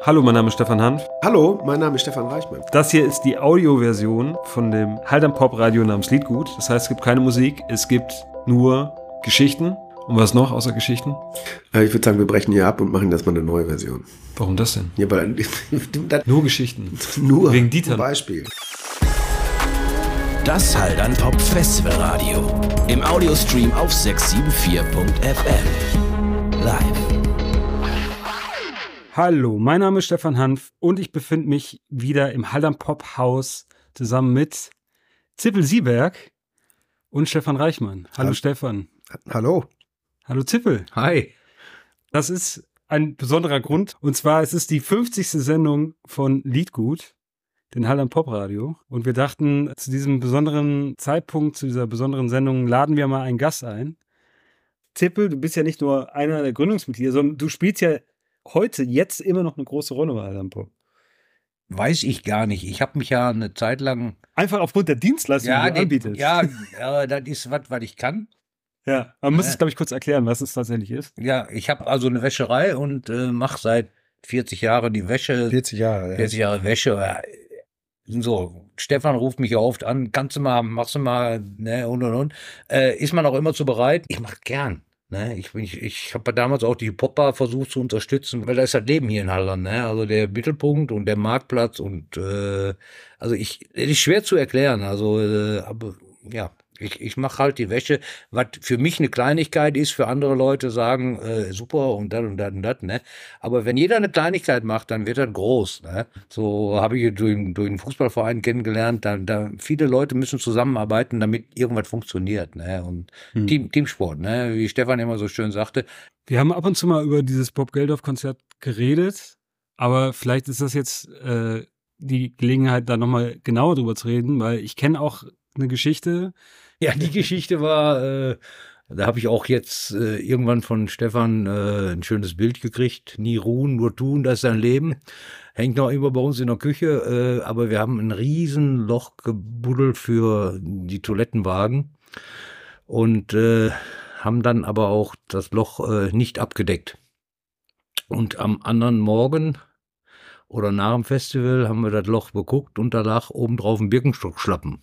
Hallo, mein Name ist Stefan Hanf. Hallo, mein Name ist Stefan Reichmann. Das hier ist die Audioversion von dem Haltern-Pop-Radio namens Liedgut. Das heißt, es gibt keine Musik, es gibt nur Geschichten. Und was noch außer Geschichten? Ich würde sagen, wir brechen hier ab und machen das mal eine neue Version. Warum das denn? Ja, weil Nur Geschichten. Nur wegen Dieter. Zum Beispiel. Das Haltern-Pop Festival Radio. Im Audiostream auf 674.fm. Live. Hallo, mein Name ist Stefan Hanf und ich befinde mich wieder im Haltern-Pop-Haus zusammen mit Zippel Sieberg und Stefan Reichmann. Hallo Stefan. Hallo. Hallo Zippel. Hi. Das ist ein besonderer Grund. Und zwar, es ist die 50. Sendung von Liedgut, den Haltern-Pop-Radio. Und wir dachten, zu diesem besonderen Zeitpunkt, zu dieser besonderen Sendung, laden wir mal einen Gast ein. Zippel, du bist ja nicht nur einer der Gründungsmitglieder, sondern du spielst ja jetzt immer noch eine große Rolle bei Haltern-Pop. Weiß ich gar nicht. Ich habe mich ja eine Zeit lang... Einfach aufgrund der Dienstleistung, die du anbietest. Ja, das ist was ich kann. Ja, man muss es, glaube ich, kurz erklären, was es tatsächlich ist. Ja, ich habe also eine Wäscherei und mache seit 40 Jahren die Wäsche. 40 Jahre. Ja. 40 Jahre Wäsche. So, Stefan ruft mich ja oft an, machst du mal, ne, und. Ist man auch immer zu bereit? Ich mache gern. Ne, ich habe damals auch die Popper versucht zu unterstützen, weil da ist das Leben hier in Hallern, ne? Also der Mittelpunkt und der Marktplatz und also das ist schwer zu erklären, also aber ja, ich mache halt die Wäsche, was für mich eine Kleinigkeit ist, für andere Leute sagen, super und das und das und das, ne? Aber wenn jeder eine Kleinigkeit macht, dann wird das groß, ne? So habe ich durch einen Fußballverein kennengelernt, da viele Leute müssen zusammenarbeiten, damit irgendwas funktioniert, ne? Und Teamsport, ne? Wie Stefan immer so schön sagte. Wir haben ab und zu mal über dieses Bob Geldof-Konzert geredet, aber vielleicht ist das jetzt die Gelegenheit, da nochmal genauer drüber zu reden, weil ich kenne auch eine Geschichte. Ja, die Geschichte war, da habe ich auch jetzt irgendwann von Stefan ein schönes Bild gekriegt. Nie ruhen, nur tun, das ist ein Leben. Hängt noch immer bei uns in der Küche, aber wir haben ein riesen Loch gebuddelt für die Toilettenwagen und haben dann aber auch das Loch nicht abgedeckt. Und am anderen Morgen oder nach dem Festival haben wir das Loch beguckt und da lag obendrauf ein Birkenstockschlappen.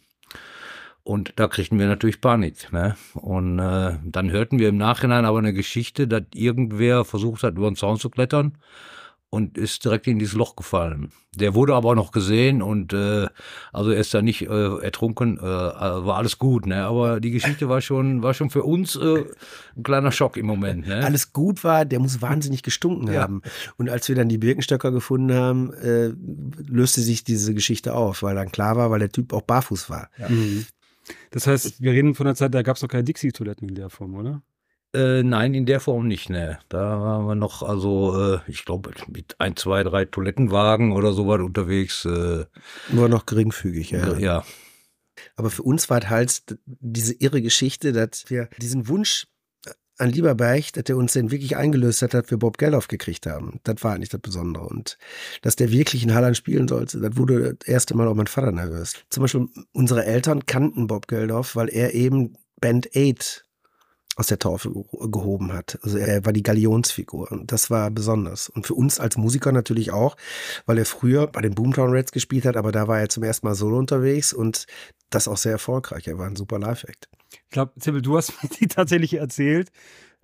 Und da kriegten wir natürlich Panik, ne? Und dann hörten wir im Nachhinein aber eine Geschichte, dass irgendwer versucht hat, über den Zaun zu klettern und ist direkt in dieses Loch gefallen. Der wurde aber auch noch gesehen und also er ist da nicht ertrunken, war alles gut, ne? Aber die Geschichte war schon für uns ein kleiner Schock im Moment, ne? Alles gut war, der muss wahnsinnig gestunken haben. Und als wir dann die Birkenstöcker gefunden haben, löste sich diese Geschichte auf, weil dann klar war, weil der Typ auch barfuß war. Ja. Mhm. Das heißt, wir reden von der Zeit, da gab es noch keine Dixie-Toiletten in der Form, oder? Nein, in der Form nicht, ne. Da waren wir noch, also ich glaube, mit 1, 2, 3 Toilettenwagen oder so was unterwegs. Nur noch geringfügig, ja. Ja. Aber für uns war halt diese irre Geschichte, dass wir diesen Wunsch an Lieberberg, dass er uns den wirklich eingelöst hat, dass wir Bob Geldof gekriegt haben. Das war eigentlich das Besondere. Und dass der wirklich in Halland spielen sollte, das wurde das erste Mal auch mein Vater nervös. Zum Beispiel unsere Eltern kannten Bob Geldof, weil er eben Band 8 aus der Taufe gehoben hat. Also er war die Galionsfigur und das war besonders. Und für uns als Musiker natürlich auch, weil er früher bei den Boomtown Rats gespielt hat, aber da war er zum ersten Mal solo unterwegs und das auch sehr erfolgreich. Er war ein super Live-Act. Ich glaube, Zippel, du hast mir die tatsächlich erzählt.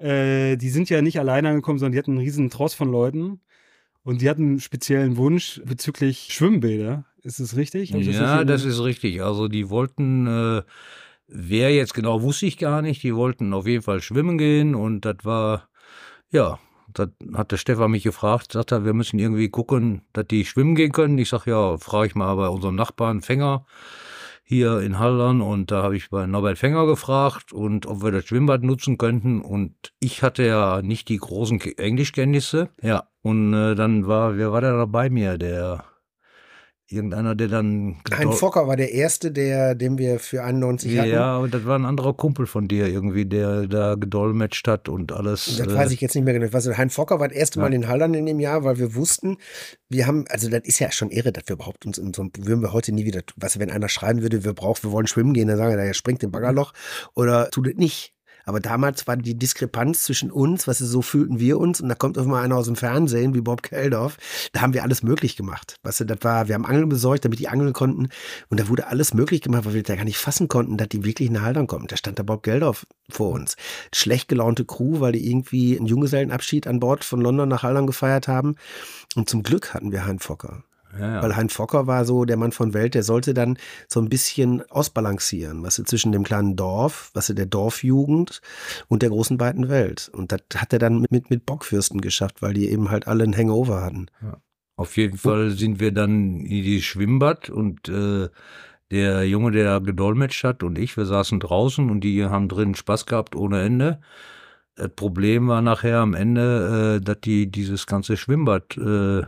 Die sind ja nicht alleine angekommen, sondern die hatten einen riesen Tross von Leuten und die hatten einen speziellen Wunsch bezüglich Schwimmbäder. Ist das richtig? Ja, das ist richtig. Also die wollten, wer jetzt genau, wusste ich gar nicht, die wollten auf jeden Fall schwimmen gehen und das war, ja, das hat der Stefan mich gefragt, sagt er, wir müssen irgendwie gucken, dass die schwimmen gehen können. Ich sag, ja, frage ich mal bei unserem Nachbarn Fänger hier in Hallern und da habe ich bei Norbert Fänger gefragt und ob wir das Schwimmbad nutzen könnten und ich hatte ja nicht die großen Englischkenntnisse, ja, und dann wer war da bei mir, irgendeiner, der dann... Hein Fokker war der Erste, den wir für 91 hatten. Ja, aber das war ein anderer Kumpel von dir irgendwie, der da gedolmetscht hat und alles. Das weiß ich jetzt nicht mehr genau. Hein Fokker war das erste Mal in Hallern in dem Jahr, weil wir wussten, wir haben, also das ist ja schon irre, dass wir überhaupt uns in so einem, würden wir heute nie wieder, wenn einer schreiben würde, wir wollen schwimmen gehen, dann sagen wir, er springt im Baggerloch oder tut es nicht. Aber damals war die Diskrepanz zwischen uns, was so fühlten wir uns, und da kommt auf einmal einer aus dem Fernsehen wie Bob Geldof, da haben wir alles möglich gemacht. Weißt du, wir haben Angeln besorgt, damit die angeln konnten, und da wurde alles möglich gemacht, weil wir da gar nicht fassen konnten, dass die wirklich nach Haltern kommen. Da stand der Bob Geldof vor uns. Schlecht gelaunte Crew, weil die irgendwie einen Junggesellenabschied an Bord von London nach Haltern gefeiert haben. Und zum Glück hatten wir Hein Fokker. Ja. Weil Hein Fokker war so der Mann von Welt, der sollte dann so ein bisschen ausbalancieren, was zwischen dem kleinen Dorf, der Dorfjugend und der großen weiten Welt. Und das hat er dann mit Bockfürsten geschafft, weil die eben halt alle einen Hangover hatten. Ja. Auf jeden Fall sind wir dann in die Schwimmbad und der Junge, der da gedolmetscht hat, und ich, wir saßen draußen und die haben drin Spaß gehabt ohne Ende. Das Problem war nachher am Ende, dass die dieses ganze Schwimmbad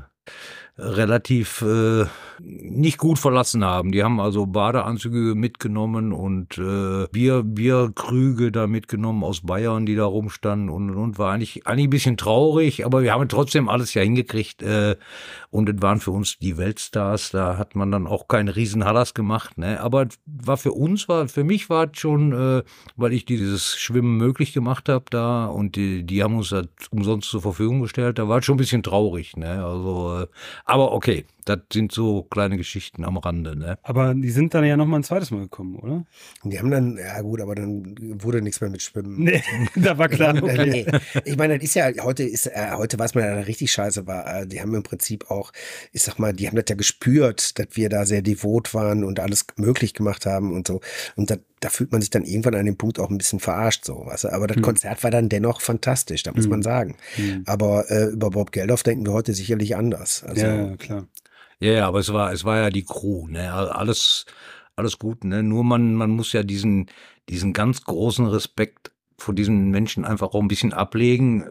relativ nicht gut verlassen haben. Die haben also Badeanzüge mitgenommen und Bierkrüge da mitgenommen aus Bayern, die da rumstanden und war eigentlich ein bisschen traurig, aber wir haben trotzdem alles ja hingekriegt und es waren für uns die Weltstars, da hat man dann auch keinen Riesenhallas gemacht, ne? Aber für mich war es schon, weil ich dieses Schwimmen möglich gemacht habe da und die haben uns das umsonst zur Verfügung gestellt, da war es schon ein bisschen traurig, ne? Also aber okay, das sind so kleine Geschichten am Rande, ne? Aber die sind dann ja nochmal ein zweites Mal gekommen, oder? Und die haben dann, ja gut, aber dann wurde nichts mehr mit Schwimmen. Nee, da war klar. Okay. Nee. Ich meine, das ist ja, heute weiß man ja, dass richtig scheiße war. Die haben im Prinzip auch, ich sag mal, die haben das ja gespürt, dass wir da sehr devot waren und alles möglich gemacht haben und so. Und da fühlt man sich dann irgendwann an dem Punkt auch ein bisschen verarscht, so, weißt du? Aber das Konzert war dann dennoch fantastisch, da muss man sagen. Aber über Bob Geldof denken wir heute sicherlich anders. Also, ja, klar. Ja, aber es war ja die Crew, ne? Alles gut, ne? Nur man muss ja diesen ganz großen Respekt vor diesen Menschen einfach auch ein bisschen ablegen.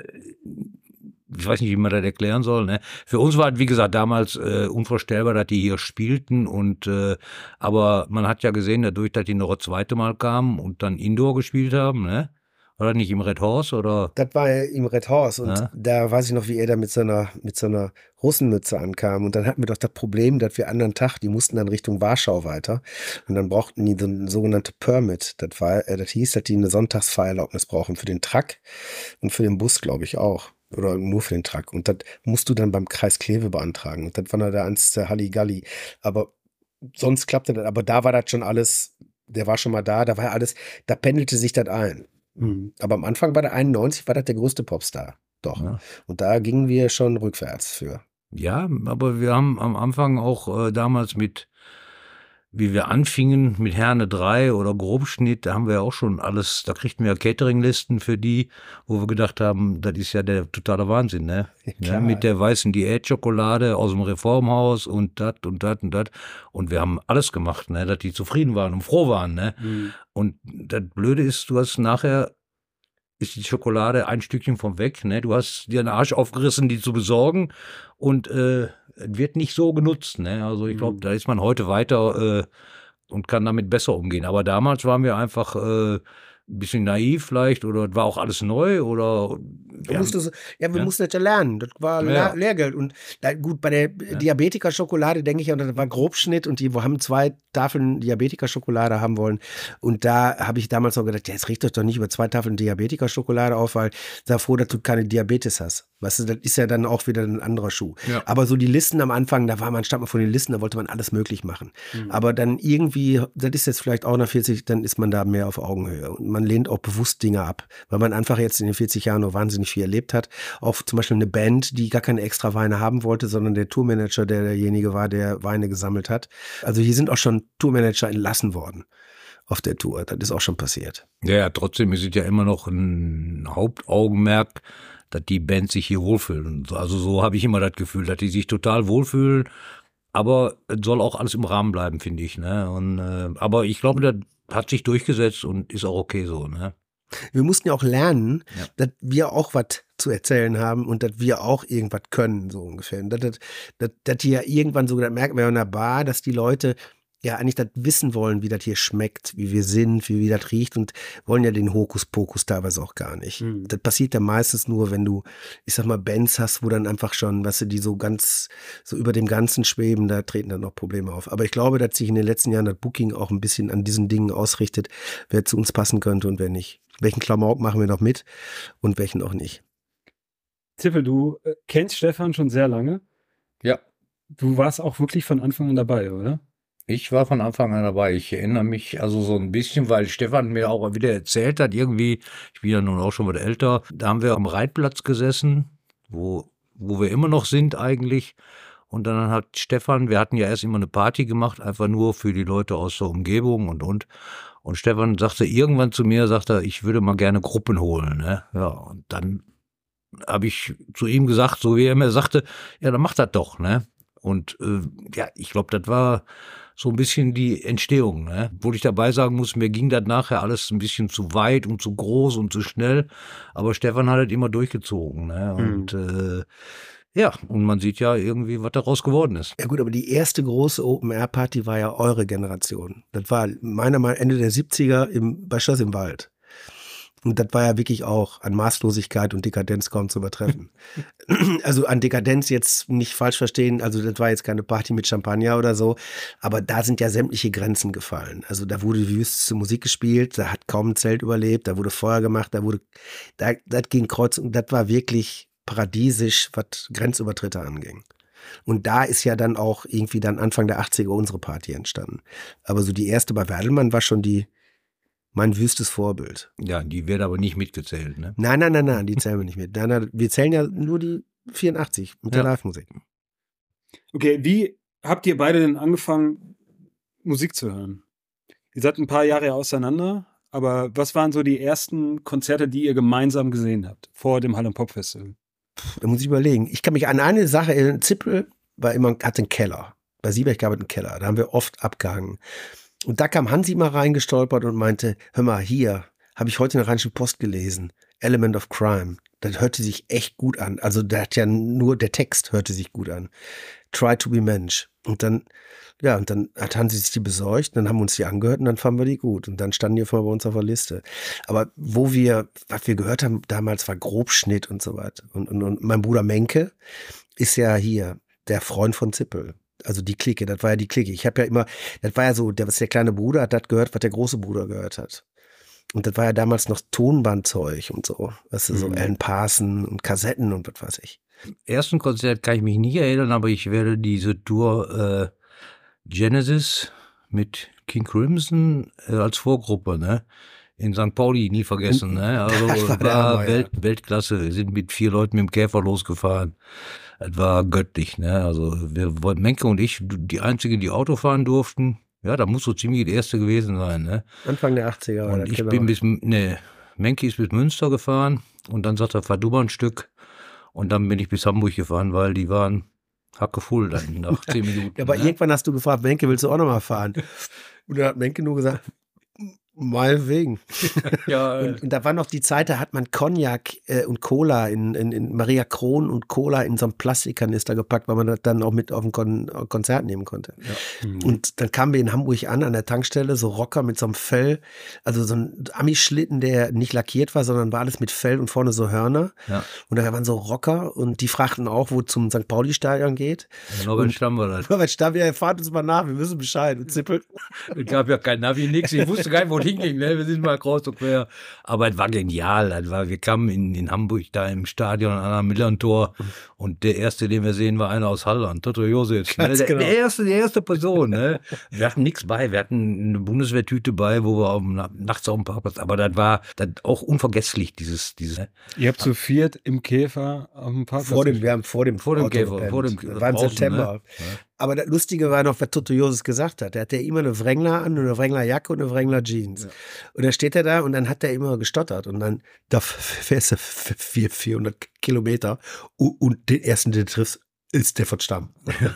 Ich weiß nicht, wie man das erklären soll, ne? Für uns war, wie gesagt, damals unvorstellbar, dass die hier spielten und aber man hat ja gesehen, dadurch, dass die noch das zweite Mal kamen und dann Indoor gespielt haben, ne? War das nicht im Red Horse oder? Das war im Red Horse und da weiß ich noch, wie er da mit so einer Russenmütze ankam und dann hatten wir doch das Problem, dass wir anderen Tag, die mussten dann Richtung Warschau weiter und dann brauchten die so ein sogenannte Permit. Das hieß, dass die eine Sonntagsfahrerlaubnis brauchen für den Truck und für den Bus, glaube ich auch. Oder nur für den Truck. Und das musst du dann beim Kreis Kleve beantragen. Und das war dann der einzige Halligalli. Aber sonst klappte das. Aber da war das schon alles, der war schon mal da war alles, da pendelte sich das ein. Aber am Anfang war der 91, war das der größte Popstar. Doch. Ja. Und da gingen wir schon rückwärts für. Ja, aber wir haben am Anfang auch damals wie wir anfingen mit Herne 3 oder Grobschnitt, da haben wir ja auch schon alles, da kriegten wir ja Cateringlisten für die, wo wir gedacht haben, das ist ja der totale Wahnsinn, ne? Ja, mit der weißen Diät-Schokolade aus dem Reformhaus und das und das und das. Und wir haben alles gemacht, ne? Dass die zufrieden waren und froh waren, ne? Und das Blöde ist, du hast nachher, ist die Schokolade ein Stückchen vom weg, ne? Du hast dir den Arsch aufgerissen, die zu besorgen und wird nicht so genutzt, ne? Also ich glaube, da ist man heute weiter und kann damit besser umgehen. Aber damals waren wir einfach ein bisschen naiv vielleicht oder war auch alles neu oder wir mussten das ja lernen. Das war Lehrgeld. Und gut, bei der Diabetiker-Schokolade denke ich, das war Grobschnitt und die haben 2 Tafeln Diabetiker-Schokolade haben wollen. Und da habe ich damals noch gedacht, jetzt riecht euch doch nicht über 2 Tafeln Diabetiker-Schokolade auf, weil sei froh, dass du keine Diabetes hast. Weißt du, das ist ja dann auch wieder ein anderer Schuh. Ja. Aber so die Listen am Anfang, stand man vor den Listen, da wollte man alles möglich machen. Aber dann irgendwie, das ist jetzt vielleicht auch nach 40, dann ist man da mehr auf Augenhöhe. Und man lehnt auch bewusst Dinge ab, weil man einfach jetzt in den 40 Jahren noch wahnsinnig viel erlebt hat. Auch zum Beispiel eine Band, die gar keine extra Weine haben wollte, sondern der Tourmanager, derjenige war, der Weine gesammelt hat. Also hier sind auch schon Tourmanager entlassen worden auf der Tour. Das ist auch schon passiert. Ja, trotzdem ist es ja immer noch ein Hauptaugenmerk, dass die Band sich hier wohlfühlen. Also so habe ich immer das Gefühl, dass die sich total wohlfühlen. Aber es soll auch alles im Rahmen bleiben, finde ich. Ne? Und, aber ich glaube, das hat sich durchgesetzt und ist auch okay so. Ne? Wir mussten ja auch lernen, dass wir auch was zu erzählen haben und dass wir auch irgendwas können, so ungefähr. Und dass die ja irgendwann so, das merken wir in der Bar, dass die Leute ja eigentlich das wissen wollen, wie das hier schmeckt, wie wir sind, wie das riecht und wollen ja den Hokuspokus teilweise auch gar nicht. Das passiert ja meistens nur, wenn du, ich sag mal, Bands hast, wo dann einfach schon, weißt du, die so ganz, so über dem Ganzen schweben, da treten dann noch Probleme auf. Aber ich glaube, dass sich in den letzten Jahren das Booking auch ein bisschen an diesen Dingen ausrichtet, wer zu uns passen könnte und wer nicht. Welchen Klamauk machen wir noch mit und welchen auch nicht. Zippel, du kennst Stefan schon sehr lange. Ja. Du warst auch wirklich von Anfang an dabei, oder? Ich war von Anfang an dabei. Ich erinnere mich also so ein bisschen, weil Stefan mir auch wieder erzählt hat, irgendwie, ich bin ja nun auch schon wieder älter, da haben wir am Reitplatz gesessen, wo wir immer noch sind eigentlich. Und dann hat Stefan, wir hatten ja erst immer eine Party gemacht, einfach nur für die Leute aus der Umgebung und Stefan sagte irgendwann zu mir, ich würde mal gerne Gruppen holen. Ne? Ja, und dann habe ich zu ihm gesagt, so wie er mir sagte, ja, dann mach das doch. Ne? Und ja, ich glaube, das war so ein bisschen die Entstehung, ne? Obwohl ich dabei sagen muss, mir ging das nachher alles ein bisschen zu weit und zu groß und zu schnell, aber Stefan hat es immer durchgezogen, ne? Und ja, und man sieht ja irgendwie, was daraus geworden ist. Ja gut, aber die erste große Open-Air-Party war ja eure Generation. Das war meiner Meinung nach Ende der 70er bei Schloss im Wald. Und das war ja wirklich auch an Maßlosigkeit und Dekadenz kaum zu übertreffen. Also an Dekadenz jetzt nicht falsch verstehen, also das war jetzt keine Party mit Champagner oder so, aber da sind ja sämtliche Grenzen gefallen. Also da wurde die wüsteste Musik gespielt, da hat kaum ein Zelt überlebt, da wurde Feuer gemacht, das ging kreuz und das war wirklich paradiesisch, was Grenzübertritte anging. Und da ist ja dann auch irgendwie dann Anfang der 80er unsere Party entstanden. Aber so die erste bei Werdelmann war schon mein wüstes Vorbild. Ja, die wird aber nicht mitgezählt, ne? Nein, die zählen wir nicht mit. Nein, wir zählen ja nur die 84 mit der Live-Musik. Okay, wie habt ihr beide denn angefangen, Musik zu hören? Ihr seid ein paar Jahre auseinander, aber was waren so die ersten Konzerte, die ihr gemeinsam gesehen habt, vor dem Hall & Pop Festival? Da muss ich überlegen. Ich kann mich an eine Sache erinnern. Zippel hatte einen Keller. Bei Sieberg gab es einen Keller. Da haben wir oft abgehangen. Und da kam Hansi mal reingestolpert und meinte, hör mal, hier habe ich heute in der Rheinischen Post gelesen, Element of Crime. Das hörte sich echt gut an. Also der Text hörte sich gut an. Try to be Mensch. Und dann hat Hansi sich die besorgt, dann haben wir uns die angehört und dann fanden wir die gut. Und dann standen die auf einmal bei uns auf der Liste. Aber was wir gehört haben damals, war Grobschnitt und so weiter. Und mein Bruder Menke ist ja hier der Freund von Zippel. Also die Clique, das war ja die Clique. Ich habe ja immer, das war ja so, der kleine Bruder hat das gehört, was der große Bruder gehört hat. Und das war ja damals noch Tonbandzeug und so. Weißt du, so Alan Parson und Kassetten und was weiß ich. Ersten Konzert kann ich mich nicht erinnern, aber ich werde diese Tour Genesis mit King Crimson als Vorgruppe, ne? In St. Pauli nie vergessen, ne? Also war Weltklasse. Wir sind mit 4 Leuten mit dem Käfer losgefahren. Es war göttlich, ne? Also Menke und ich, die einzigen, die Auto fahren durften. Ja, da muss so ziemlich der erste gewesen sein, ne? Anfang der 80er. Und ich bin Menke ist bis Münster gefahren und dann sagt er, fahr du mal ein Stück. Und dann bin ich bis Hamburg gefahren, weil die waren hackevoll dann nach 10 Minuten. Ja, aber irgendwann hast du gefragt, Menke, willst du auch nochmal fahren? Und dann hat Menke nur gesagt, meinetwegen. Ja, und da war noch die Zeit, da hat man Cognac und Cola in Maria Kron und Cola in so einen Plastikkanister gepackt, weil man das dann auch mit auf ein Konzert nehmen konnte. Ja. Und dann kamen wir in Hamburg an der Tankstelle, so Rocker mit so einem Fell, also so ein Ami-Schlitten, der nicht lackiert war, sondern war alles mit Fell und vorne so Hörner. Ja. Und da waren so Rocker und die fragten auch, wo zum St. Pauli-Stadion geht. Ja, Norbert Stamm war das. Norbert Stamm, ja, fahrt uns mal nach, wir wissen Bescheid. Und Zippel. Es gab ja kein Navi, nix. Ich wusste gar nicht, wo hinging, ne? Wir sind mal kreuz und quer. Aber es war genial. Wir kamen in Hamburg da im Stadion an einem Millern-Tor und der erste, den wir sehen, war einer aus Halland, Toto Josef. Ne? Genau. Die erste Person. Ne? Wir hatten nichts bei. Wir hatten eine Bundeswehrtüte bei, wo wir nachts auf dem Parkplatz, aber das war auch unvergesslich, dieses. Ne? Ihr habt zu viert im Käfer auf dem Parkplatz. Vor dem Käfer. Das war im September. Ne? Aber das Lustige war noch, was Toto Josef gesagt hat. Er hatte ja immer eine Wrangler an, eine Wrangler-Jacke und eine Wrangler-Jeans. Ja. Und dann steht er da und dann hat er immer gestottert. Und dann da fährst du 400 Kilometer und den ersten, den du triffst, ist der von Stamm.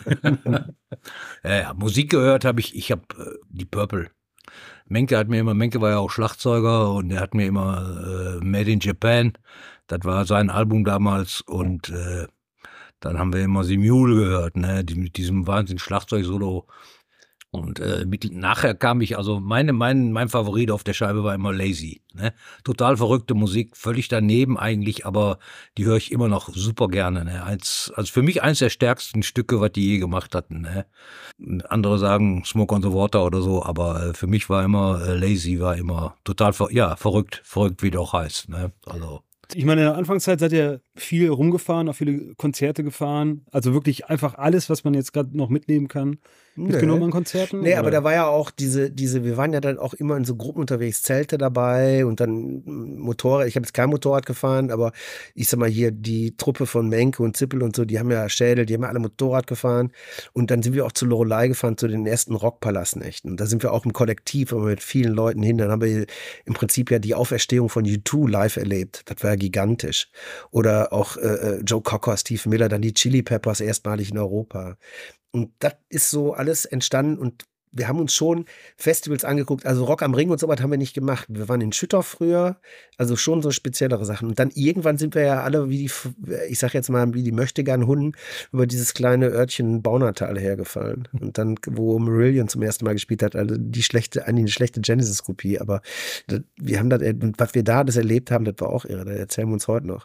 Ja, Musik gehört habe ich. Ich habe die Purple. Menke war ja auch Schlagzeuger und er hat mir immer Made in Japan, das war sein Album damals und dann haben wir immer The Mule gehört, ne, mit diesem wahnsinnigen Schlagzeug-Solo. Und nachher kam ich, also mein Favorit auf der Scheibe war immer Lazy. Ne? Total verrückte Musik, völlig daneben eigentlich, aber die höre ich immer noch super gerne. Ne? Also für mich eins der stärksten Stücke, was die je gemacht hatten. Ne? Andere sagen Smoke on the Water oder so, aber für mich war immer Lazy, war immer total verrückt, wie der auch heißt. Ne? Also. Ich meine, in der Anfangszeit seid ihr viel rumgefahren, auf viele Konzerte gefahren. Also wirklich einfach alles, was man jetzt gerade noch mitnehmen kann, mitgenommen an Konzerten? Nee, aber da war ja auch wir waren ja dann auch immer in so Gruppen unterwegs, Zelte dabei und dann Motorrad. Ich habe jetzt kein Motorrad gefahren, aber ich sag mal hier, die Truppe von Menke und Zippel und so, die haben ja Schädel, die haben ja alle Motorrad gefahren. Und dann sind wir auch zu Loreley gefahren, zu den ersten Rockpalastnächten. Da sind wir auch im Kollektiv, aber mit vielen Leuten hin. Dann haben wir im Prinzip ja die Auferstehung von U2 live erlebt. Das war ja gigantisch. Oder auch Joe Cocker, Steve Miller, dann die Chili Peppers erstmalig in Europa. Und das ist so alles entstanden und wir haben uns schon Festivals angeguckt, also Rock am Ring und so was haben wir nicht gemacht. Wir waren in Schüttorf früher, also schon so speziellere Sachen. Und dann irgendwann sind wir ja alle ich sag jetzt mal, wie die Möchtegern-Hunden über dieses kleine Örtchen Baunatal hergefallen. Und dann, wo Marillion zum ersten Mal gespielt hat, also eigentlich eine schlechte Genesis-Kopie, aber wir haben das, was wir da das erlebt haben, das war auch irre, das erzählen wir uns heute noch.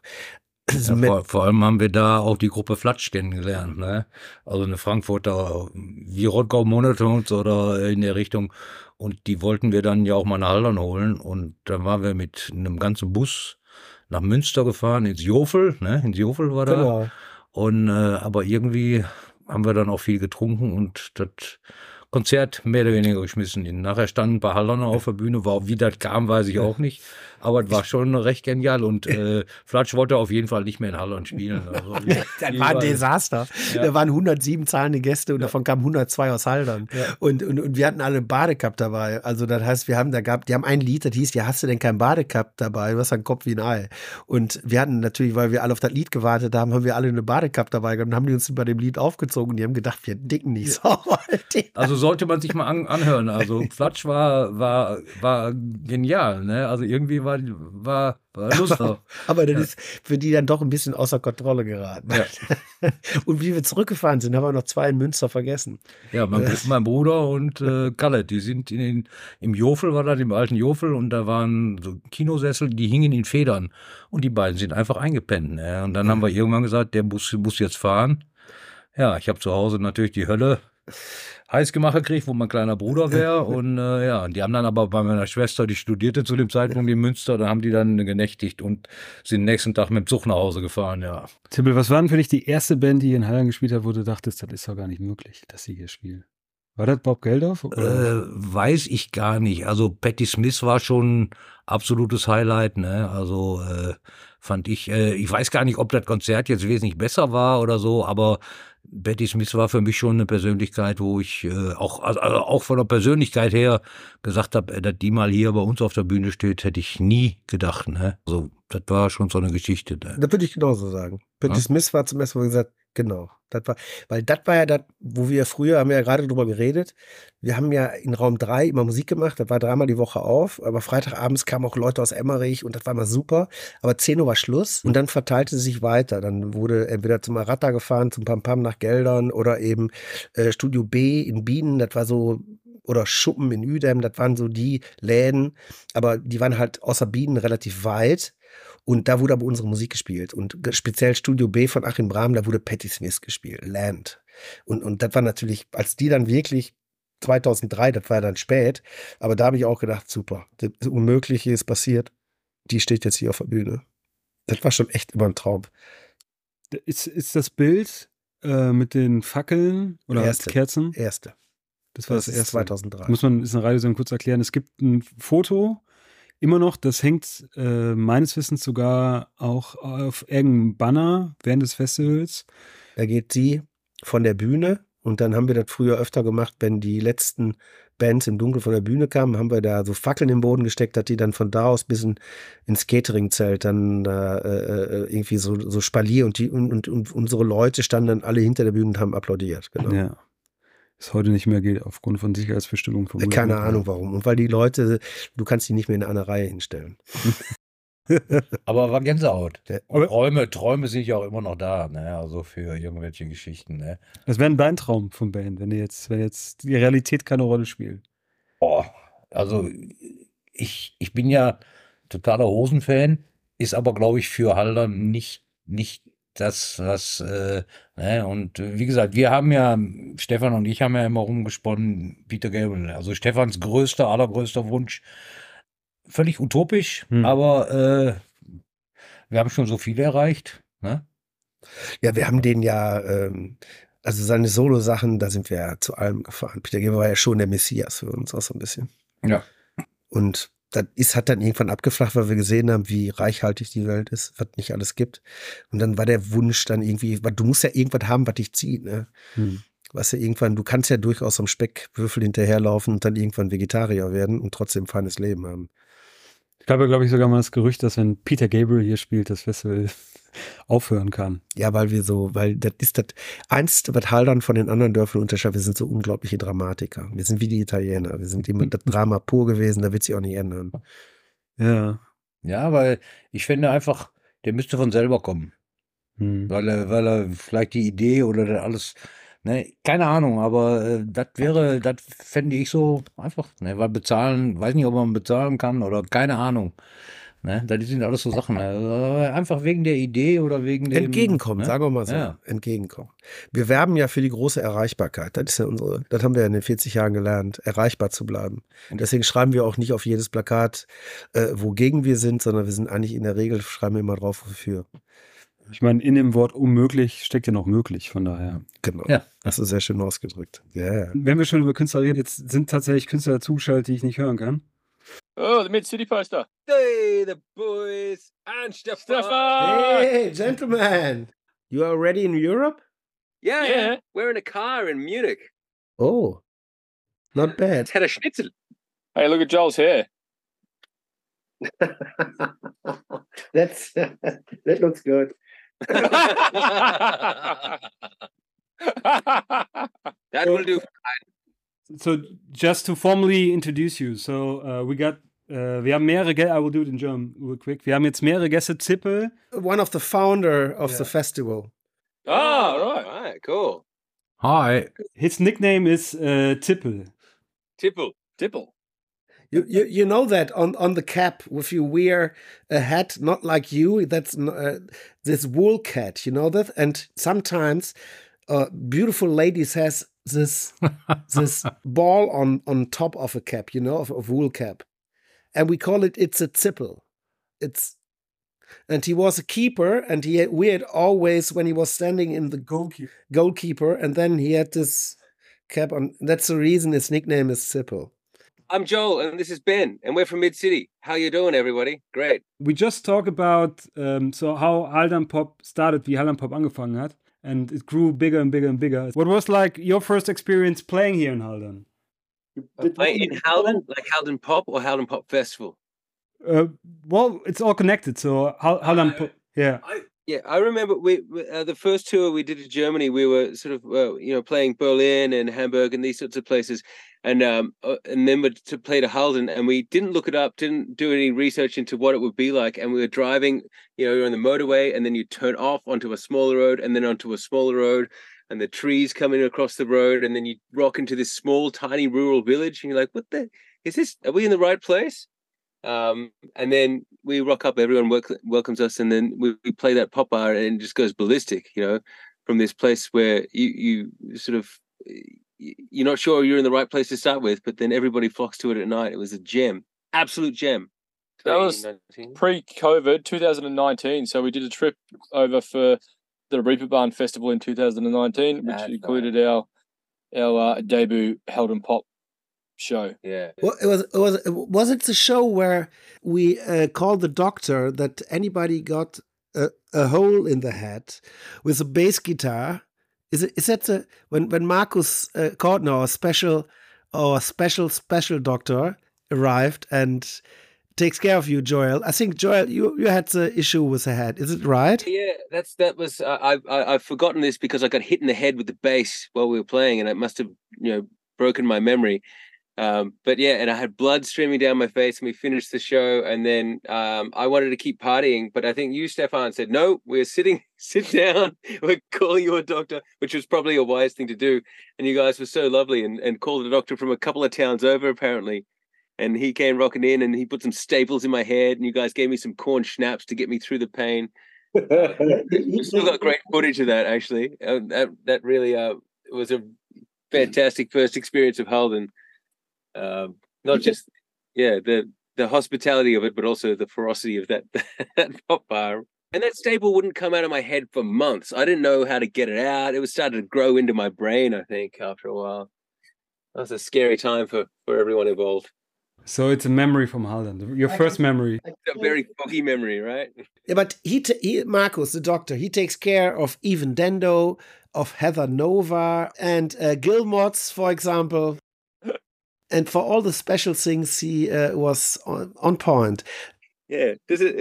Ja, vor allem haben wir da auch die Gruppe Flatsch kennengelernt, ne? Also eine Frankfurter, wie Rottgau Monotones oder in der Richtung. Und die wollten wir dann ja auch mal nach Haldern holen. Und dann waren wir mit einem ganzen Bus nach Münster gefahren, ins Jofel, ne? Ins Jofel war da. Genau. Und aber irgendwie haben wir dann auch viel getrunken und das Konzert mehr oder weniger geschmissen. Nachher standen ein paar Hallerner auf der Bühne, wie das kam, weiß ich auch nicht. Aber es war schon recht genial und Flatsch wollte auf jeden Fall nicht mehr in Hallern spielen. Also, das war ein Desaster. Ja. Da waren 107 zahlende Gäste und davon kamen 102 aus Haldern. Ja. Und wir hatten alle einen Badecup dabei. Also das heißt, die haben ein Lied, das hieß, ja, hast du denn keinen Badecup dabei? Du hast einen Kopf wie ein Ei. Und wir hatten natürlich, weil wir alle auf das Lied gewartet haben, haben wir alle eine Badecup dabei gehabt und haben die uns bei dem Lied aufgezogen und die haben gedacht, wir dicken nicht sauber. Also sollte man sich mal anhören. Also Flatsch war genial, ne? Also irgendwie war Lust drauf. Aber das ist für die dann doch ein bisschen außer Kontrolle geraten. Ja. Und wie wir zurückgefahren sind, haben wir noch 2 in Münster vergessen. Ja, mein Bruder und Kalle, die sind im Jofel, war das, im alten Jofel, und da waren so Kinosessel, die hingen in Federn. Und die beiden sind einfach eingepennt. Ne? Und dann haben wir irgendwann gesagt, der Bus jetzt fahren. Ja, ich habe zu Hause natürlich die Hölle heiß gemacht gekriegt, wo mein kleiner Bruder wäre. Und die haben dann aber bei meiner Schwester, die studierte zu dem Zeitpunkt in Münster, da haben die dann genächtigt und sind den nächsten Tag mit dem Zug nach Hause gefahren, ja. Tippel, was war denn für dich die erste Band, die in Haldern gespielt hat, wo du dachtest, das ist doch gar nicht möglich, dass sie hier spielen? War das Bob Geldof? Weiß ich gar nicht. Also Patti Smith war schon absolutes Highlight, ne? Also fand ich weiß gar nicht, ob das Konzert jetzt wesentlich besser war oder so, aber Patti Smith war für mich schon eine Persönlichkeit, wo ich auch von der Persönlichkeit her gesagt habe, dass die mal hier bei uns auf der Bühne steht, hätte ich nie gedacht. Ne? Also das war schon so eine Geschichte. Ne? Das würde ich genauso sagen. Patti Smith war zum ersten Mal gesagt, genau. Das war ja das, wo wir früher, haben wir ja gerade drüber geredet, wir haben ja in Raum 3 immer Musik gemacht, das war 3-mal die Woche auf, aber Freitagabends kamen auch Leute aus Emmerich und das war immer super, aber 10 Uhr war Schluss und dann verteilte sie sich weiter, dann wurde entweder zum Maratta gefahren, zum Pam Pam nach Geldern oder eben Studio B in Bienen, das war so, oder Schuppen in Uedem, das waren so die Läden, aber die waren halt außer Bienen relativ weit. Und da wurde aber unsere Musik gespielt. Und speziell Studio B von Achim Brahm, da wurde Patti Smith gespielt, Land. Und das war natürlich, als die dann wirklich 2003, das war dann spät, aber da habe ich auch gedacht, super, das Unmögliche ist passiert. Die steht jetzt hier auf der Bühne. Das war schon echt immer ein Traum. Ist das Bild mit den Fackeln oder Kerzen? Erste. Das war das erste. 2003. Ist eine Radiosendung kurz erklären. Es gibt ein Foto, immer noch, das hängt meines Wissens sogar auch auf irgendeinem Banner während des Festivals. Da geht sie von der Bühne und dann haben wir das früher öfter gemacht, wenn die letzten Bands im Dunkeln von der Bühne kamen, haben wir da so Fackeln im Boden gesteckt, dass die dann von da aus bis ins Catering-Zelt dann irgendwie so Spalier und unsere Leute standen dann alle hinter der Bühne und haben applaudiert. Genau. Ja. Das heute nicht mehr geht, aufgrund von Sicherheitsbestimmungen. Keine Ahnung warum. Und weil die Leute, du kannst die nicht mehr in eine Reihe hinstellen. Aber war Gänsehaut. Aber- Träume sind ja auch immer noch da, ne? Also für irgendwelche Geschichten, ne? Das wäre dein Traum von Band, wenn jetzt die Realität keine Rolle spielt. Boah, also ich bin ja totaler Hosen-Fan, ist aber, glaube ich, für Haldern nicht das, was, ne? Und wie gesagt, Stefan und ich haben ja immer rumgesponnen, Peter Gabriel. Also Stefans allergrößter Wunsch, völlig utopisch, aber wir haben schon so viel erreicht, ne? Ja, wir haben den ja, also seine Solo-Sachen, da sind wir ja zu allem gefahren. Peter Gabriel war ja schon der Messias für uns auch so ein bisschen. Ja. Und hat dann irgendwann abgeflacht, weil wir gesehen haben, wie reichhaltig die Welt ist, was nicht alles gibt. Und dann war der Wunsch dann irgendwie, weil du musst ja irgendwas haben, was dich zieht, ne? Weißt du, irgendwann, du kannst ja durchaus am Speckwürfel hinterherlaufen und dann irgendwann Vegetarier werden und trotzdem ein feines Leben haben. Ich habe, glaube ich, sogar mal das Gerücht, dass wenn Peter Gabriel hier spielt, das Festival aufhören kann. Ja, weil das ist das Einzige, was Haldern von den anderen Dörfern unterscheidet. Wir sind so unglaubliche Dramatiker. Wir sind wie die Italiener. Wir sind immer das Drama pur gewesen, da wird sich auch nicht ändern. Ja. Ja, weil ich finde einfach, der müsste von selber kommen. Weil er vielleicht die Idee oder das alles, ne, keine Ahnung, aber das fände ich so einfach, ne, weil bezahlen, weiß nicht, ob man bezahlen kann oder keine Ahnung. Ne, das sind alles so Sachen. Einfach wegen der Idee oder wegen dem. Entgegenkommen, ne? sagen wir mal so. Ja. Entgegenkommen. Wir werben ja für die große Erreichbarkeit. Das ist ja das haben wir in den 40 Jahren gelernt, erreichbar zu bleiben. Und deswegen schreiben wir auch nicht auf jedes Plakat, wogegen wir sind, sondern wir sind eigentlich in der Regel, schreiben wir immer drauf, wofür. Ich meine, in dem Wort unmöglich steckt ja noch möglich, von daher. Genau. Ja. Das ist sehr schön ausgedrückt. Ja. Wenn wir schon über Künstler reden, jetzt sind tatsächlich Künstler dazugeschaltet, die ich nicht hören kann. Oh, the Mid-City Poster. Hey, the boys and Stefan. Hey, gentlemen. You are already in Europe? Yeah, we're in a car in Munich. Oh, not bad. Let's had a schnitzel. Hey, look at Joel's hair. That looks good. That will do. So, just to formally introduce you. So, wir haben mehrere Gäste, I will do it in German real quick. Wir haben jetzt mehrere Gäste, Zippel. One of the founder of the festival. Right, cool. Hi. His nickname is Tippel. Tipple. You know that on the cap, if you wear a hat not like you, that's this wool cat, you know that? And sometimes beautiful ladies has this ball on top of a cap, you know, of a wool cap. And we call it's a zippel. And he was a keeper, and we had always, when he was standing in the goalkeeper, and then he had this cap on. That's the reason his nickname is Zippel. I'm Joel, and this is Ben, and we're from Mid-City. How you doing, everybody? Great. We just talk about so how Haldern Pop started, wie Haldern Pop angefangen hat. And it grew bigger and bigger and bigger. What was like your first experience playing here in Haldern? In Haldern, like Haldern Pop or Haldern Pop Festival? Well, it's all connected. So Haldern Pop, yeah. I remember we the first tour we did to Germany. We were sort of playing Berlin and Hamburg and these sorts of places, and then to play to Haldern, and we didn't look it up, didn't do any research into what it would be like, and we were driving. You're on the motorway, and then you turn off onto a smaller road, and then onto a smaller road, and the trees coming across the road, and then you rock into this small, tiny rural village, and you're like, "What the is this? Are we in the right place?" And then we rock up, everyone welcomes us, and then we play that pop bar, and it just goes ballistic, from this place where you sort of, you're not sure you're in the right place to start with, but then everybody flocks to it at night. It was a gem, absolute gem. That was pre-COVID, 2019. So we did a trip over for the Reeperbahn Festival in 2019, which included our debut Haldern Pop show. Yeah. Well, was it the show where we called the doctor that anybody got a hole in the head with a bass guitar? Is that when Markus Kortner, special doctor, arrived and takes care of you, Joel? I think Joel, you had the issue with the head. Is it right? Yeah, that was. I've forgotten this because I got hit in the head with the bass while we were playing, and it must have broken my memory. But yeah, and I had blood streaming down my face, and we finished the show. And then I wanted to keep partying, but I think you, Stefan, said, no, sit down. We're calling you a doctor, which was probably a wise thing to do. And you guys were so lovely and called a doctor from a couple of towns over, apparently. And he came rocking in, and he put some staples in my head, and you guys gave me some corn schnapps to get me through the pain. We still got great footage of that, actually. That really was a fantastic first experience of Halden. Not just the hospitality of it, but also the ferocity of that pop bar. And that staple wouldn't come out of my head for months. I didn't know how to get it out. It was starting to grow into my brain, I think, after a while. That was a scary time for everyone involved. So it's a memory from Halden, your first memory. A very foggy memory, right? Yeah, but Marcus, the doctor, he takes care of even Dendo, of Heather Nova, and Gilmots, for example. And for all the special things, he was on point. Yeah,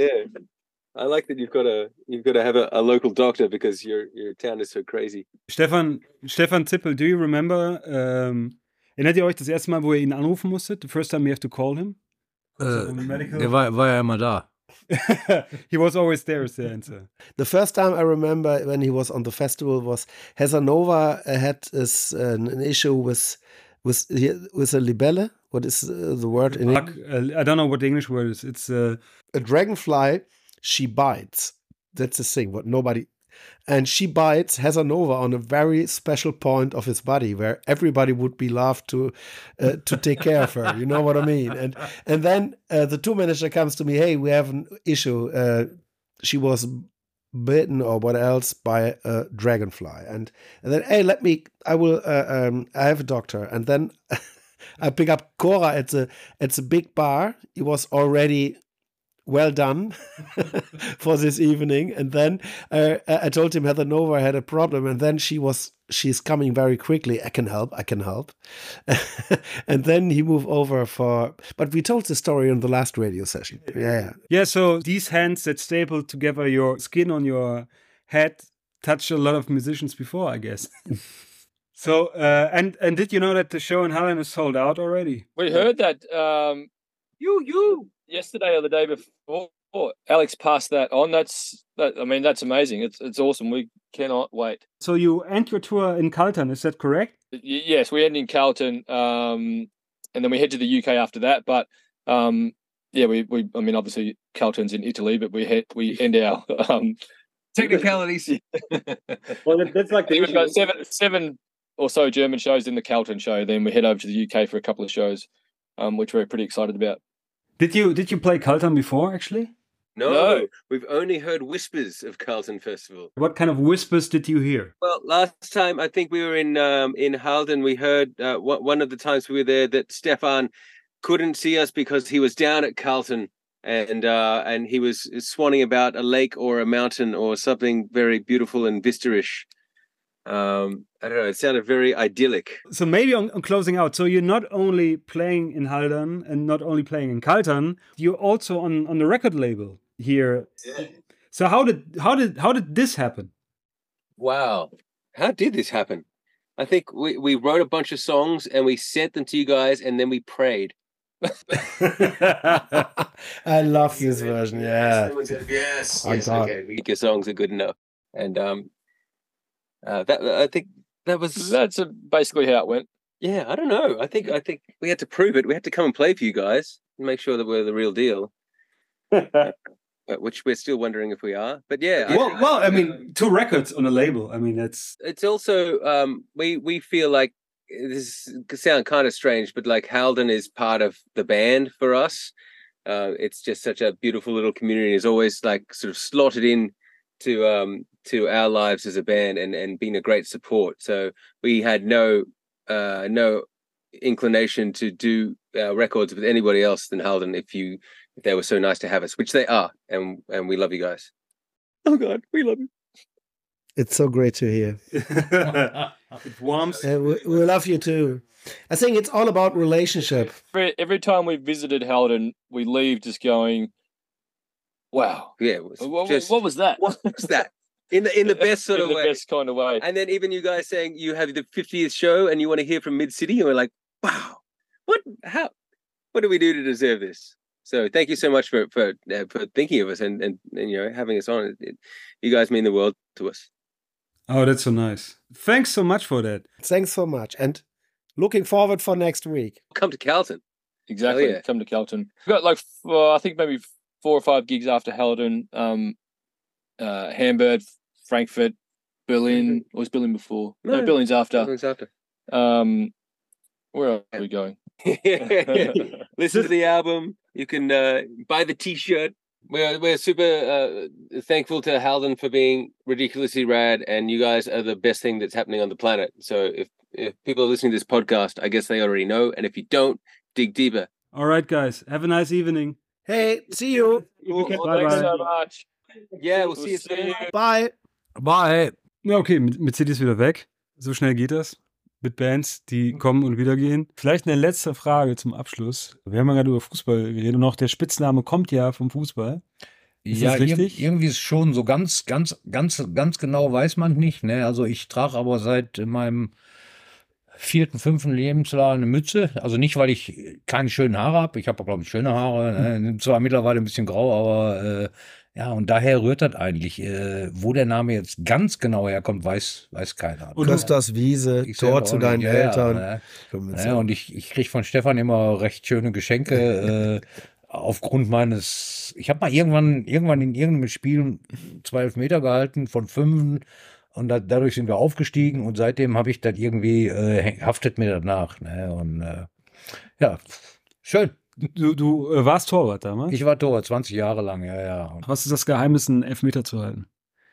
I like that you've got to have a local doctor because your town is so crazy. Stefan Zippel, do you remember? Erinnert ihr euch das erste Mal, wo ihr ihn anrufen musstet? The first time you have to call him? Der war ja immer da. He was always there, is the answer. The first time I remember when he was on the festival was Heather Nova had an issue with a libelle. What is the word in English? I don't know what the English word is. It's a dragonfly. She bites. That's the thing. And she bites Heather Nova on a very special point of his body where everybody would be loved to take care of her. You know what I mean? And then the tour manager comes to me, hey, we have an issue. She was bitten or what else by a dragonfly. And then, hey, I have a doctor. And then I pick up Cora at the big bar. He was already well done for this evening. And then I told him Heather Nova had a problem, and then she's coming very quickly. I can help. And then he moved over but we told the story in the last radio session. Yeah, so these hands that staple together your skin on your head touched a lot of musicians before, I guess. So, and did you know that the show in Halden is sold out already? We heard that yesterday or the day before. Alex passed that on. That's amazing. It's awesome. We cannot wait. So you end your tour in Carlton, is that correct? Yes, we end in Carlton, and then we head to the UK after that. But we obviously Carlton's in Italy, but we end our technicalities. Well, that's like we've got seven or so German shows in the Carlton show. Then we head over to the UK for a couple of shows, which we're pretty excited about. Did you play Carlton before, actually? No, we've only heard whispers of Carlton Festival. What kind of whispers did you hear? Well, last time I think we were in Halden, we heard one of the times we were there that Stefan couldn't see us because he was down at Carlton and he was swanning about a lake or a mountain or something very beautiful and vista-ish. I don't know, it sounded very idyllic. So maybe on closing out, so you're not only playing in Halden and not only playing in Carlton, you're also on the record label here. Yeah. So how did this happen? Wow. How did this happen? I think we wrote a bunch of songs and we sent them to you guys and then we prayed. I love this version. Yeah. Yes. Okay. Your songs are good enough. And I think that's basically how it went. Yeah, I don't know. I think we had to prove it. We had to come and play for you guys and make sure that we're the real deal. Which we're still wondering if we are. But yeah. Well, I mean, 2 records on a label. I mean, it's also we feel like this sounds kind of strange, but like Halden is part of the band for us. It's just such a beautiful little community. It's always like sort of slotted in to our lives as a band and been a great support. So we had no inclination to do records with anybody else than Halden if they were so nice to have us, which they are, and we love you guys. Oh God, we love you. It's so great to hear. It warms. We love you too. I think it's all about relationship. Every time we visited Halden, we leave just going, wow. Yeah. What was that? What was that? In the best sort of way. In the best kind of way. And then even you guys saying you have the 50th show and you want to hear from Mid-City, and we're like, wow, what do we do to deserve this? So thank you so much for thinking of us and having us on. You guys mean the world to us. Oh, that's so nice. Thanks so much for that. Thanks so much. And looking forward for next week. Come to Carlton. Exactly. Yeah. Come to Carlton. We've got I think maybe 4 or 5 gigs after Halden. Hamburg, Frankfurt, Berlin. Or was Berlin before? No, Berlin's after. Berlin's after. Where are we going? Listen to the album. You can buy the T-shirt. We're super thankful to Halden for being ridiculously rad, and you guys are the best thing that's happening on the planet. So if people are listening to this podcast, I guess they already know, and if you don't, dig deeper. All right, guys. Have a nice evening. Hey, see you. Cool. Thanks so much. Yeah, we'll see you soon. Bye. Bye. Ja, okay, mit CDs wieder weg. So schnell geht das. Mit Bands, die kommen und wieder gehen. Vielleicht eine letzte Frage zum Abschluss. Wir haben ja gerade über Fußball geredet und auch der Spitzname kommt ja vom Fußball. Ist das richtig? Irgendwie ist schon so ganz genau weiß man nicht. Ne? Also ich trage aber seit meinem 4., 5. Lebensjahr eine Mütze. Also nicht, weil ich keine schönen Haare habe. Ich habe, glaube ich, schöne Haare. Ne? Zwar mittlerweile ein bisschen grau, aber ja, und daher rührt das eigentlich. Wo der Name jetzt ganz genau herkommt, weiß keiner. Und Gustavs Wiese, Tor zu deinen Eltern. Ja, und ich kriege von Stefan immer recht schöne Geschenke. Aufgrund meines, ich habe mal irgendwann in irgendeinem Spiel 2 Elfmeter gehalten von 5 und dadurch sind wir aufgestiegen und seitdem habe ich das irgendwie, haftet mir danach. Ne? Und ja, schön. Du warst Torwart damals? Ich war Torwart, 20 Jahre lang, ja. Was ist das Geheimnis, einen Elfmeter zu halten?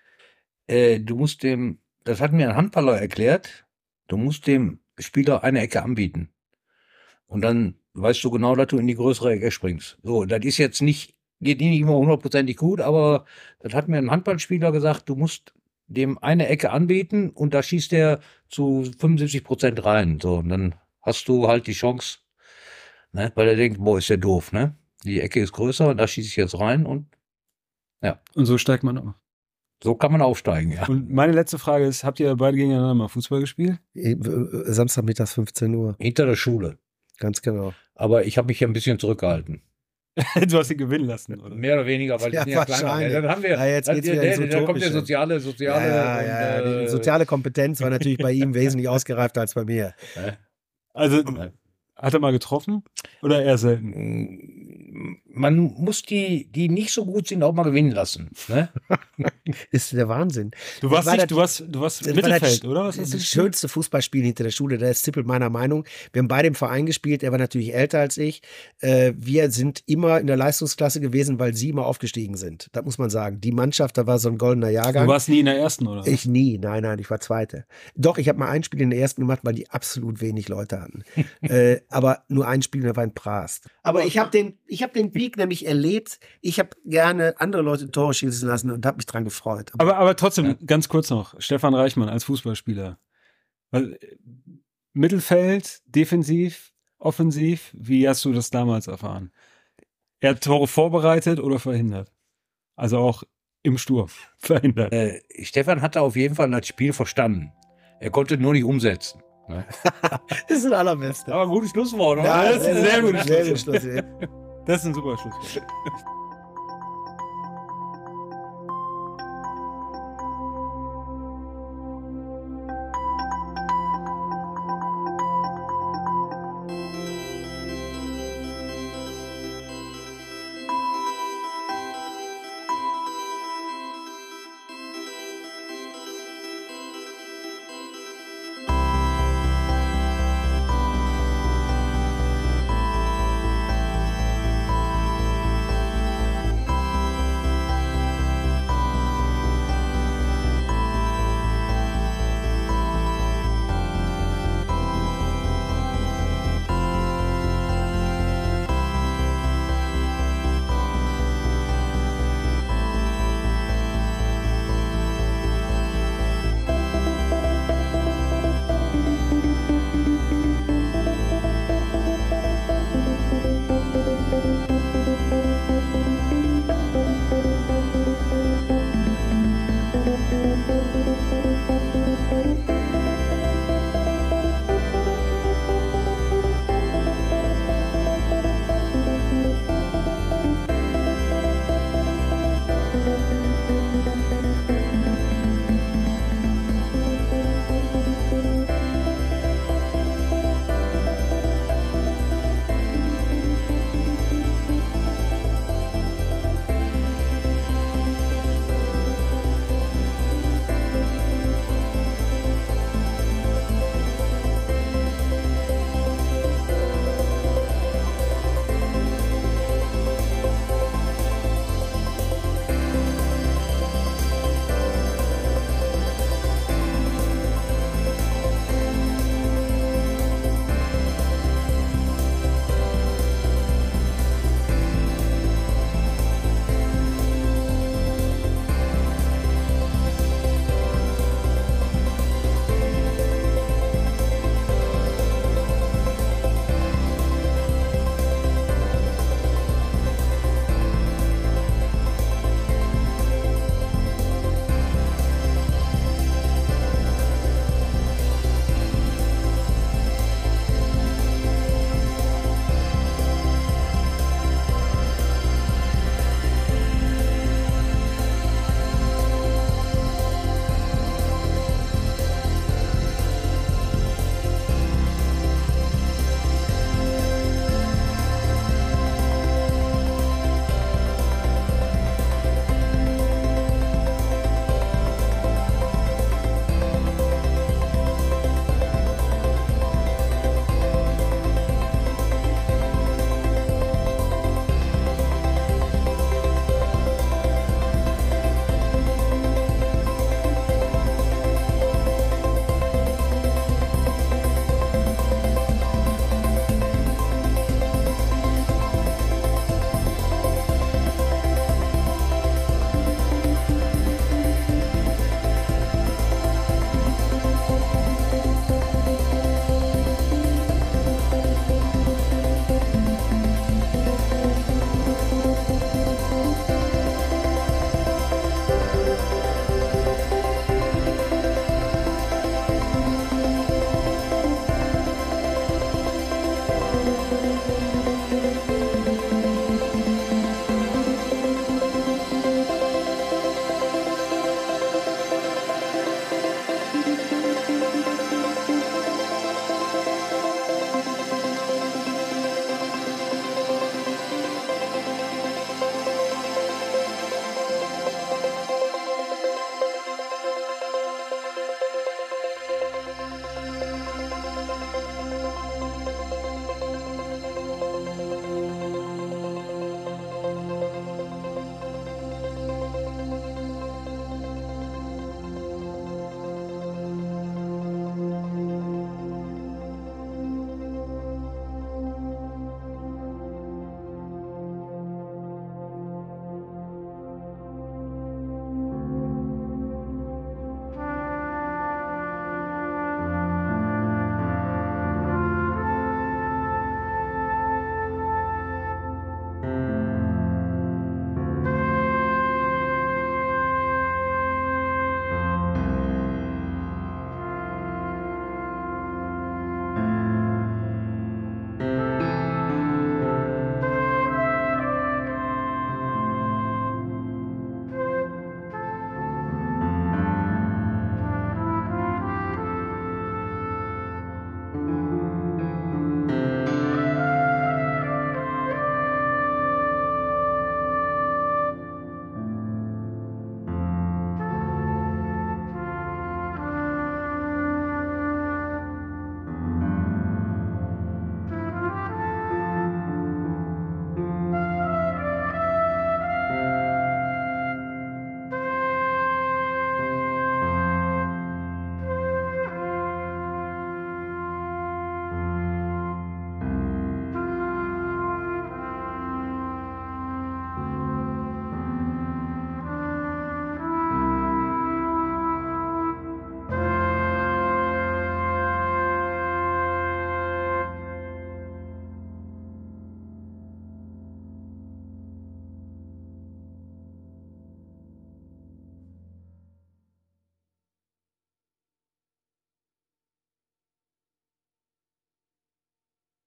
Du musst das hat mir ein Handballer erklärt, du musst dem Spieler eine Ecke anbieten. Und dann weißt du genau, dass du in die größere Ecke springst. So, das ist jetzt geht nicht immer 100%ig gut, aber das hat mir ein Handballspieler gesagt, du musst dem eine Ecke anbieten und da schießt er zu 75% rein. So, und dann hast du halt die Chance, ne, weil er denkt, boah, ist der doof, ne? Die Ecke ist größer und da schieße ich jetzt rein und ja. Und so steigt man auf. So kann man aufsteigen, ja. Und meine letzte Frage ist, habt ihr beide gegeneinander mal Fußball gespielt? Samstagmittags 15 Uhr. Hinter der Schule. Ganz genau. Aber ich habe mich ja ein bisschen zurückgehalten. Du hast ihn gewinnen lassen, oder? Mehr oder weniger, weil Ja, die sind ja kleiner. Ja, dann haben wir, ja, jetzt geht's wieder ins da kommt der Utopische. soziale. Die soziale Kompetenz war natürlich bei ihm wesentlich ausgereifter als bei mir. Also, hat er mal getroffen? Oder eher selten? Man muss die nicht so gut sind, auch mal gewinnen lassen. Ne? Ist der Wahnsinn. Du warst Mittelfeld, oder? Was Das schönste Fußballspiel hinter der Schule, der ist Zippel meiner Meinung. Wir haben beide im Verein gespielt, er war natürlich älter als ich. Wir sind immer in der Leistungsklasse gewesen, weil sie immer aufgestiegen sind. Das muss man sagen. Die Mannschaft, da war so ein goldener Jahrgang. Du warst nie in der ersten, oder? Ich nie, nein, ich war Zweite. Doch, ich habe mal ein Spiel in der ersten gemacht, weil die absolut wenig Leute hatten. Aber nur ein Spiel, der war in Prast. Aber ich habe den Peak nämlich erlebt. Ich habe gerne andere Leute Tore schießen lassen und habe mich dran gefreut. Aber trotzdem, ganz kurz noch, Stefan Reichmann als Fußballspieler. Mittelfeld, defensiv, offensiv, wie hast du das damals erfahren? Er hat Tore vorbereitet oder verhindert? Also auch im Sturm verhindert. Stefan hatte auf jeden Fall das Spiel verstanden. Er konnte nur nicht umsetzen. Ne? Das ist das Allerbeste. Aber ein gutes Schlusswort, oder? Ja, das ist ein sehr gutes Schlusswort. Das ist ein super Schlusswort.